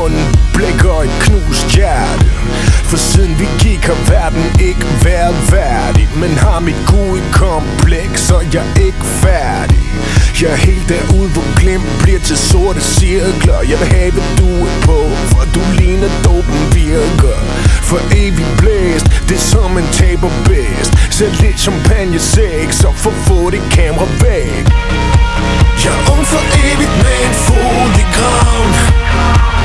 munden, blik og et knust hjerte. For siden vi gik har verden ikke været værdig, men har mit gode kompleks, så jeg er ikke færdig. Jeg er helt derude, hvor glimt bliver til sorte cirkler. Jeg vil have, hvad du er på, for du ligner dopen virker. For evigt blæst, det er som en taber bedst. Sæt lidt champagne sex, og få det kamera væk.